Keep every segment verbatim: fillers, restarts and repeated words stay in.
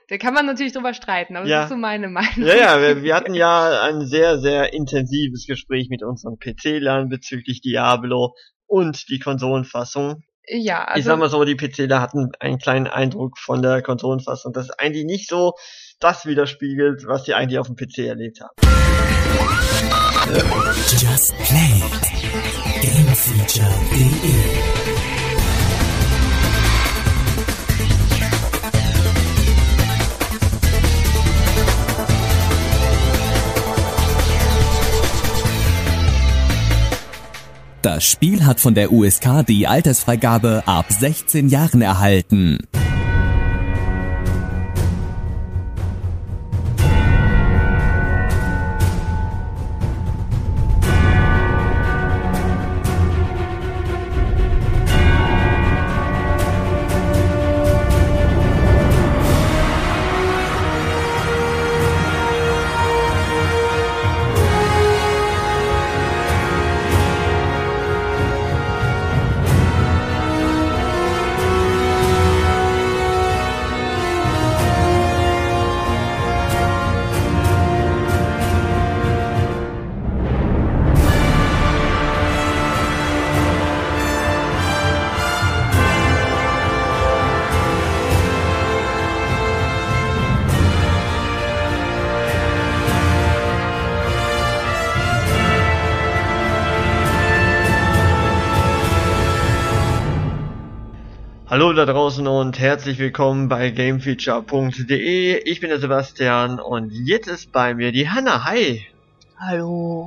Da kann man natürlich drüber streiten, aber Ja. das ist so meine Meinung. Ja, ja, wir, wir hatten ja ein sehr, sehr intensives Gespräch mit unseren P C-Lern bezüglich Diablo und die Konsolenfassung. Ja, also Ich sag mal so, die PCler hatten einen kleinen Eindruck von der Konsolenfassung, das eigentlich nicht so das widerspiegelt, was sie eigentlich auf dem P C erlebt haben. Just Play. Gamefeature punkt de Das Spiel hat von der U S K die Altersfreigabe ab sechzehn Jahren erhalten. Hallo da draußen und herzlich willkommen bei Gamefeature punkt de. Ich bin der Sebastian und jetzt ist bei mir die Hanna. Hi. hallo.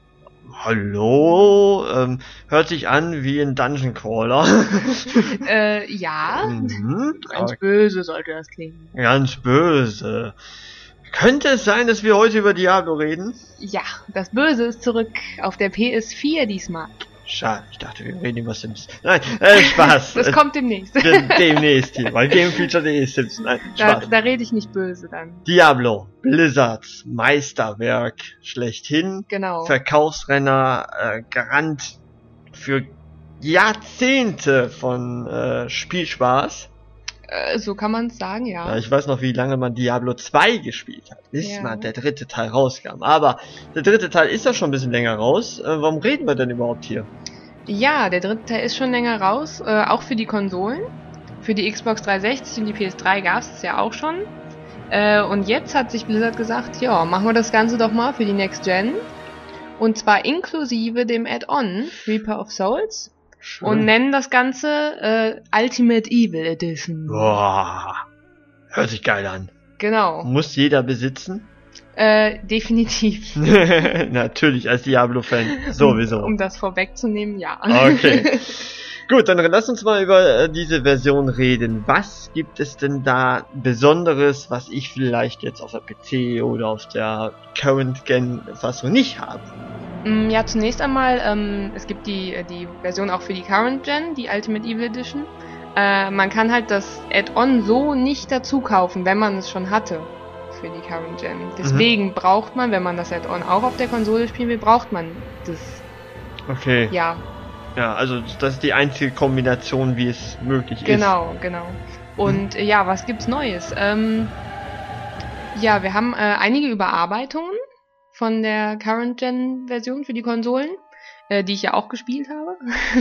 Hallo. Ähm, hört sich an wie ein Dungeon Crawler. Äh, ja, mhm. ganz Okay. böse sollte das klingen. Ganz böse. Könnte es sein, dass wir heute über Diablo reden? Ja, das Böse ist zurück auf der P S vier diesmal. Schade, ich dachte, wir reden über Sims. Nein, äh, Spaß. Das kommt demnächst. De- Demnächst hier, weil Gamefeature punkt de ist Sims. Nein, Da, Spaß. da rede ich nicht böse dann. Diablo, Blizzards Meisterwerk schlechthin. Genau. Verkaufsrenner, äh, Garant für Jahrzehnte von äh, Spielspaß. Äh, so kann man es sagen, Ja, ja. ich weiß noch, wie lange man Diablo zwei gespielt hat, bis Ja. mal der dritte Teil rauskam. Aber der dritte Teil ist ja schon ein bisschen länger raus. Äh, warum reden wir denn überhaupt hier? Ja, der dritte Teil ist schon länger raus, äh, auch für die Konsolen. Für die Xbox dreihundertsechzig und die P S drei gab es ja auch schon. Äh, und jetzt hat sich Blizzard gesagt, ja, machen wir das Ganze doch mal für die Next Gen. Und zwar inklusive dem Add-on Reaper of Souls. Schön. Und nennen das Ganze äh, Ultimate Evil Edition. Boah, hört sich geil an. Genau. Muss jeder besitzen? Äh, definitiv. Natürlich, als Diablo-Fan. Sowieso. Um das vorwegzunehmen, ja. Okay. Gut, dann lass uns mal über äh, diese Version reden. Was gibt es denn da Besonderes, was ich vielleicht jetzt auf der P C oder auf der Current-Gen-Fassung nicht habe? Mm, Ja, zunächst einmal, ähm, es gibt die, die Version auch für die Current Gen, die Ultimate Evil Edition. Äh, man kann halt das Add-on so nicht dazu kaufen, wenn man es schon hatte für die Current Gen. Deswegen braucht man, wenn man das Add-on auch auf der Konsole spielen will, braucht man das, Okay. ja, Ja, also das ist die einzige Kombination, wie es möglich genau, genau. Und äh, ja, was gibt's Neues? Ähm, ja, wir haben äh, einige Überarbeitungen von der Current-Gen-Version für die Konsolen, äh, die ich ja auch gespielt habe.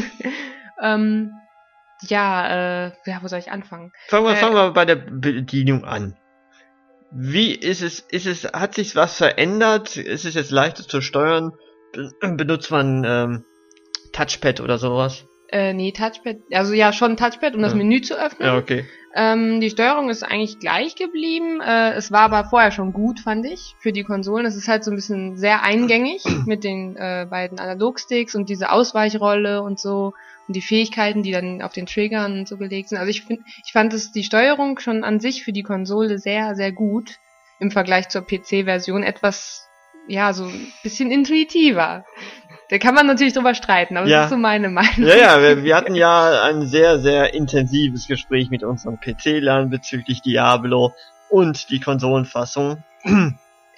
ähm, ja, äh, ja, wo soll ich anfangen? ist. Fangen wir, Äh, fangen wir bei der Bedienung an. Wie ist es, ist es, hat sich was verändert? Ist es jetzt leichter zu steuern? Be- Benutzt man ähm, Touchpad oder sowas? Äh, nee, Touchpad, also ja, schon Touchpad, um das Ja. Menü zu öffnen. Ja, okay. Ähm, die Steuerung ist eigentlich gleich geblieben. Äh, es war aber vorher schon gut, fand ich, für die Konsolen. Es ist halt so ein bisschen sehr eingängig mit den äh, beiden Analogsticks und diese Ausweichrolle und so und die Fähigkeiten, die dann auf den Triggern und so gelegt sind. Also ich finde, ich fand es die Steuerung schon an sich für die Konsole sehr, sehr gut im Vergleich zur P C-Version. Etwas, ja, so ein bisschen intuitiver. Da kann man natürlich drüber streiten, aber Ja. das ist so meine Meinung. Ja, ja, wir, wir hatten ja ein sehr, sehr intensives Gespräch mit unseren P C-Lern bezüglich Diablo und die Konsolenfassung.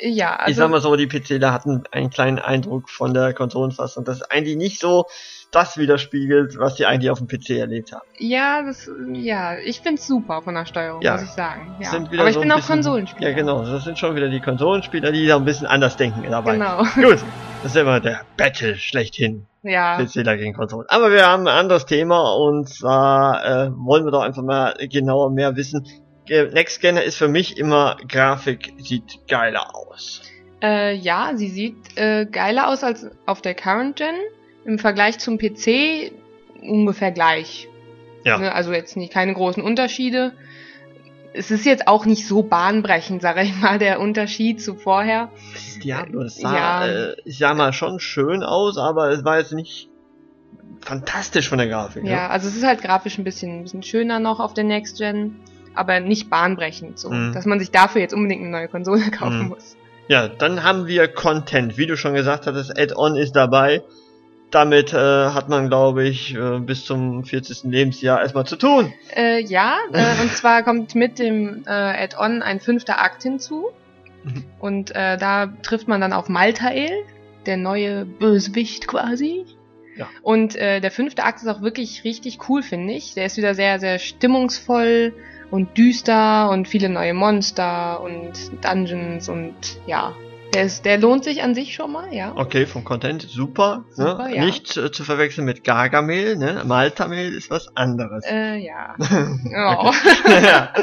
Ja, also ich sag mal so, die PCler hatten einen kleinen Eindruck von der Konsolenfassung, das eigentlich nicht so das widerspiegelt, was sie eigentlich auf dem P C erlebt haben. ja, das, ja, ich find's super von der Steuerung, Ja. muss ich sagen. Ja. Sind wieder Aber ich so bin ein auch bisschen- Konsolenspieler. Ja, genau, das sind schon wieder die Konsolenspieler, die da ein bisschen anders denken dabei. Genau. Gut, das ist immer der Battle schlechthin. Ja, PCler gegen Konsolen. Aber wir haben ein anderes Thema und zwar äh, wollen wir doch einfach mal genauer mehr wissen. Äh, Next Gen ist für mich immer, Grafik sieht geiler aus. äh, ja, sie sieht äh, geiler aus als auf der Current Gen. Im Vergleich zum P C ungefähr gleich. Ja. Ne, also jetzt nicht keine großen Unterschiede. Es ist jetzt auch nicht so bahnbrechend, sage ich mal, der Unterschied zu vorher. Das Diablo, das sah, Ja. äh, ich sag mal, schon schön aus, aber es war jetzt nicht fantastisch von der Grafik. Ja, also es ist halt grafisch ein bisschen, ein bisschen schöner noch auf der Next Gen, aber nicht bahnbrechend so, Mhm. dass man sich dafür jetzt unbedingt eine neue Konsole kaufen Mhm. muss. Ja, dann haben wir Content. Wie du schon gesagt hattest, Add-on ist dabei. Damit äh, hat man, glaube ich, äh, bis zum vierzigsten Lebensjahr erstmal zu tun. Äh, ja, äh, und zwar kommt mit dem äh, Add-on ein fünfter Akt hinzu. Mhm. Und äh, da trifft man dann auf Maltael, der neue Bösewicht quasi. Ja. Und äh, der fünfte Akt ist auch wirklich richtig cool, finde ich. Der ist wieder sehr, sehr stimmungsvoll und düster und viele neue Monster und Dungeons und ja. Der, ist, der lohnt sich an sich schon mal, ja. Okay, vom Content super. Super, ne? ja. Nicht äh, zu verwechseln mit Gargamel, ne? Maltamehl ist was anderes. Äh, ja. Oh. ja,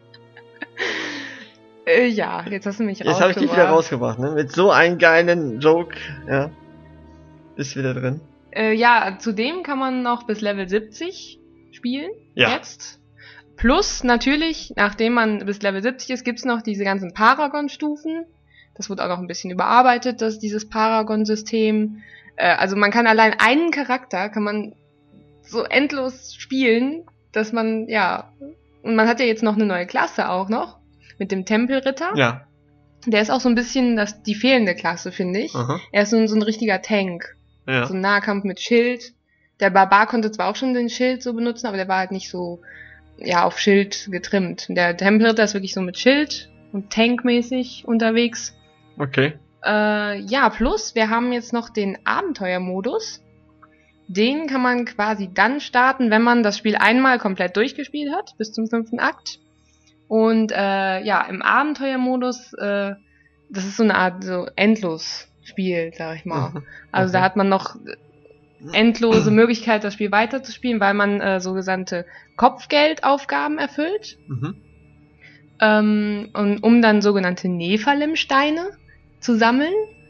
äh, ja, jetzt hast du mich jetzt habe ich dich wieder rausgebracht. rausgebracht, ne? Mit so einem geilen Joke, ja. Ist wieder drin. Äh, ja, zudem kann man noch bis Level siebzig spielen. Ja. Jetzt. Plus natürlich, nachdem man bis Level siebzig ist, gibt's noch diese ganzen Paragon-Stufen. Das wird auch noch ein bisschen überarbeitet, dass dieses Paragon-System. Äh, also man kann allein einen Charakter, kann man so endlos spielen, dass man, ja. Und man hat ja jetzt noch eine neue Klasse auch noch. Mit dem Tempelritter. Ja. Der ist auch so ein bisschen das, die fehlende Klasse, finde ich. Aha. Er ist so, ein- so ein richtiger Tank. Ja. So ein Nahkampf mit Schild. Der Barbar konnte zwar auch schon den Schild so benutzen, aber der war halt nicht so, ja, auf Schild getrimmt. Der Tempelritter ist wirklich so mit Schild und tankmäßig unterwegs. Okay. Äh, ja, plus wir haben jetzt noch den Abenteuermodus. Den kann man quasi dann starten, wenn man das Spiel einmal komplett durchgespielt hat, bis zum fünften Akt. Und äh, ja, im Abenteuermodus, äh, das ist so eine Art so Endlos-Spiel, sag ich mal. Mhm. Also Okay. da hat man noch endlose Möglichkeit, das Spiel weiterzuspielen, weil man äh, sogenannte Kopfgeldaufgaben erfüllt, Mhm. ähm, und um dann sogenannte Nephalim-Steine zu sammeln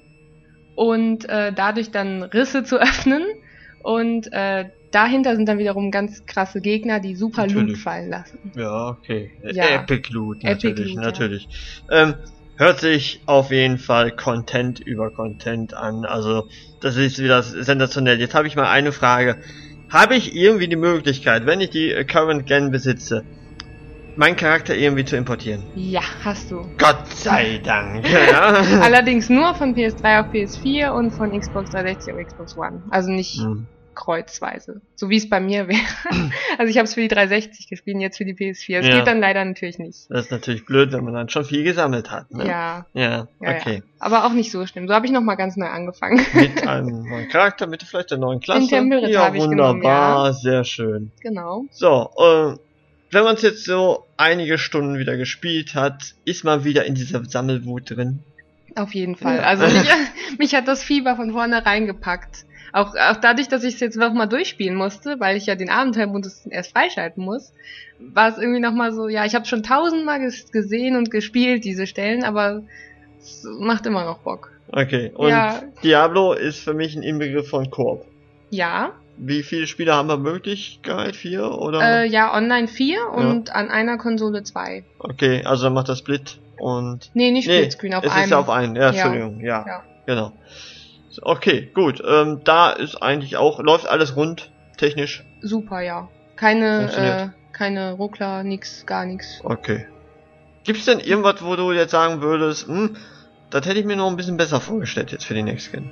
und äh, dadurch dann Risse zu öffnen. Und äh, dahinter sind dann wiederum ganz krasse Gegner, die super Natürlich. Loot fallen lassen. Ja, okay. Ja. Epic Loot, Epic natürlich, Loot, ja. natürlich. Ähm, hört sich auf jeden Fall Content über Content an. Also, das ist wieder sensationell. Jetzt habe ich mal eine Frage. Habe ich irgendwie die Möglichkeit, wenn ich die äh, Current Gen besitze, meinen Charakter irgendwie zu importieren? Ja, hast du. Gott sei Dank. Ja. Allerdings nur von P S drei auf P S vier und von Xbox dreihundertsechzig auf Xbox One. Also nicht Hm. kreuzweise. So wie es bei mir wäre. Also ich habe es für die dreihundertsechzig gespielt und jetzt für die P S vier. Das Ja. geht dann leider natürlich nicht. Das ist natürlich blöd, wenn man dann schon viel gesammelt hat. Ne? Ja, Ja, ja, okay. ja. Aber auch nicht so schlimm. So habe ich nochmal ganz neu angefangen. Mit einem neuen Charakter, mit vielleicht der neuen Klasse. Tempelritter Ja, habe ich genommen, wunderbar, sehr schön. Genau. So, äh, wenn man es jetzt so einige Stunden wieder gespielt hat, ist man wieder in dieser Sammelwut drin. Auf jeden Fall. Ja. Also mich, mich hat das Fieber von vornherein gepackt. Auch, auch dadurch, dass ich es jetzt nochmal durchspielen musste, weil ich ja den Abenteuermodus erst freischalten muss, war es irgendwie nochmal so, ja, ich habe schon tausendmal ges gesehen und gespielt, diese Stellen, aber es macht immer noch Bock. Okay, und Ja. Diablo ist für mich ein Inbegriff von Koop. Ja, Wie viele Spieler haben wir Möglichkeit? Vier oder? äh, ja, online vier und an einer Konsole zwei. Okay, also dann macht das Split und... Nee, nicht Nee, Splitscreen, auf es einem. ist ja auf einen, ja, Ja. Entschuldigung, ja, Ja. genau. So, okay, gut, ähm, da ist eigentlich auch, läuft alles rund, technisch, Super, ja. Keine, Funktioniert. äh, keine Ruckler, nix, gar nix. okay. Gibt's denn irgendwas, wo du jetzt sagen würdest, hm, das hätte ich mir noch ein bisschen besser vorgestellt jetzt für die Next Gen?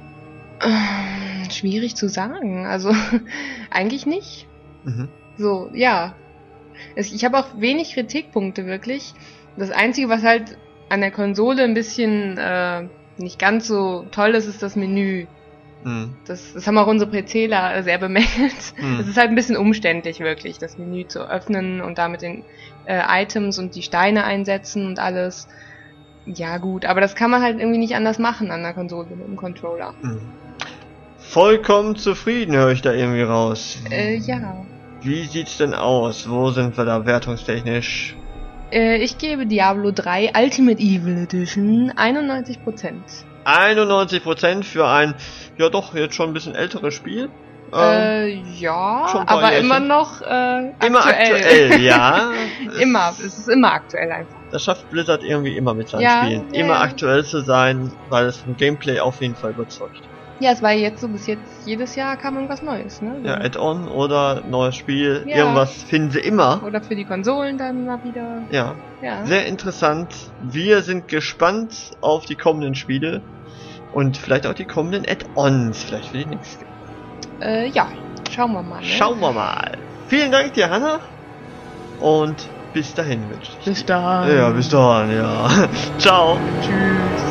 Ähm, Schwierig zu sagen. Also eigentlich nicht. Mhm. So, ja. Es, ich habe auch wenig Kritikpunkte wirklich. Das Einzige, was halt an der Konsole ein bisschen äh, nicht ganz so toll ist, ist das Menü. Hm. Das, das haben auch unsere PCler sehr bemängelt. Es Hm. ist halt ein bisschen umständlich wirklich, das Menü zu öffnen und damit den äh, Items und die Steine einsetzen und alles. Ja gut, aber das kann man halt irgendwie nicht anders machen an der Konsole mit dem Controller. Hm. Vollkommen zufrieden, höre ich da irgendwie raus. Äh, ja. Wie sieht's denn aus? Wo sind wir da wertungstechnisch? Äh, ich gebe Diablo drei Ultimate Evil Edition einundneunzig Prozent. einundneunzig Prozent für ein, ja doch, jetzt schon ein bisschen älteres Spiel. Ähm, Äh, ja, schon ein paar aber Jährchen. immer noch äh, immer aktuell, ja. Immer, es ist immer aktuell einfach. Das schafft Blizzard irgendwie immer mit seinen Ja, Spielen. ja, immer ja. aktuell zu sein, weil es vom Gameplay auf jeden Fall überzeugt. Ja, es war jetzt so, bis jetzt, jedes Jahr kam irgendwas Neues, ne? So. Ja, Add-on oder neues Spiel, Ja. irgendwas finden sie immer. Oder für die Konsolen dann mal wieder. Ja, Ja. sehr interessant. Wir sind gespannt auf die kommenden Spiele und vielleicht auch die kommenden Add-ons, vielleicht für die nächste. Äh, ja, schauen wir mal, ne? Schauen wir mal. Vielen Dank dir, Hanna. Und bis dahin wünsche ich Bis dir. dann. Ja, bis dann, ja. Ciao. Tschüss.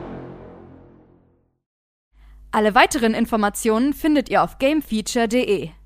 Alle weiteren Informationen findet ihr auf gamefeature punkt de.